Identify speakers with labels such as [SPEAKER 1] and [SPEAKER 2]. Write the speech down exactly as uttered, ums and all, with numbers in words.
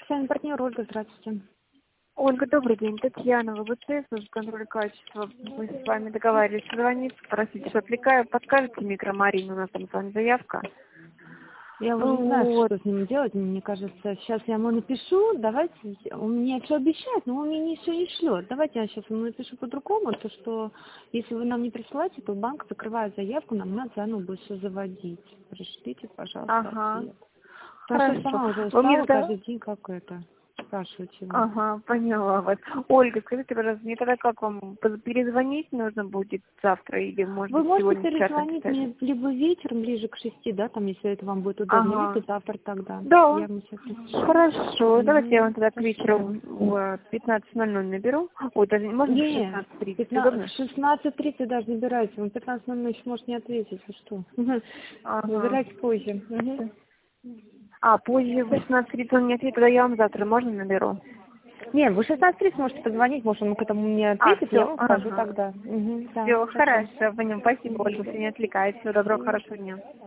[SPEAKER 1] официальный партнер Ольга, здравствуйте.
[SPEAKER 2] Ольга, добрый день. Татьяна, ВБЦ, служба контроля качества. Мы с вами договаривались звонить, спросить, что отвлекаю. Подскажете микромарину, у нас там с вами заявка.
[SPEAKER 1] Я уже не знаю,
[SPEAKER 2] Вот.
[SPEAKER 1] что с ним делать, мне кажется. Сейчас я ему напишу, давайте, он мне все обещает, но он мне не все не шлет. Давайте я сейчас ему напишу по-другому, то что если вы нам не присылаете, то банк закрывает заявку, нам надо заново будет все заводить. Пришлите, пожалуйста,
[SPEAKER 2] Ага.
[SPEAKER 1] ответ. Потому что я
[SPEAKER 2] Хорошо.
[SPEAKER 1] сама уже
[SPEAKER 2] Вы мне
[SPEAKER 1] устала
[SPEAKER 2] тогда...
[SPEAKER 1] каждый день, как это, спрашивать его.
[SPEAKER 2] Ага, поняла вас. Ольга, скажите, пожалуйста, мне тогда как вам поз- перезвонить нужно будет завтра или, может
[SPEAKER 1] Вы
[SPEAKER 2] быть,
[SPEAKER 1] можете
[SPEAKER 2] сегодня в час
[SPEAKER 1] перезвонить
[SPEAKER 2] написать?
[SPEAKER 1] мне либо вечером, ближе к шести, да, там, если это вам будет удобно, либо
[SPEAKER 2] Ага.
[SPEAKER 1] завтра тогда.
[SPEAKER 2] Да.
[SPEAKER 1] Я ему сейчас напишу.
[SPEAKER 2] Хорошо. Давайте я
[SPEAKER 1] Угу.
[SPEAKER 2] вам тогда к вечеру
[SPEAKER 1] Спасибо.
[SPEAKER 2] в пятнадцать ноль ноль наберу. Ой, даже можно в
[SPEAKER 1] Не,
[SPEAKER 2] шестнадцать тридцать,
[SPEAKER 1] пятнадцать,
[SPEAKER 2] удобно?
[SPEAKER 1] в шестнадцать тридцать даже набирайте. Он пятнадцать ноль ноль еще может не ответить. Вы что? Мгм.
[SPEAKER 2] Ага.
[SPEAKER 1] Набирайте позже. Мгм.
[SPEAKER 2] А, позже в шестнадцать тридцать он не ответит, тогда я вам завтра можно наберу?
[SPEAKER 1] Не, вы в шестнадцать тридцать можете позвонить, может он к этому мне
[SPEAKER 2] А,
[SPEAKER 1] ответит, я
[SPEAKER 2] все,
[SPEAKER 1] вам скажу
[SPEAKER 2] ага.
[SPEAKER 1] тогда. Угу, да,
[SPEAKER 2] Все,
[SPEAKER 1] хорошо.
[SPEAKER 2] хорошо, понял. Спасибо,
[SPEAKER 1] До
[SPEAKER 2] Ольга, все не отвлекает. Всего доброго,
[SPEAKER 1] свидания.
[SPEAKER 2] хорошего дня.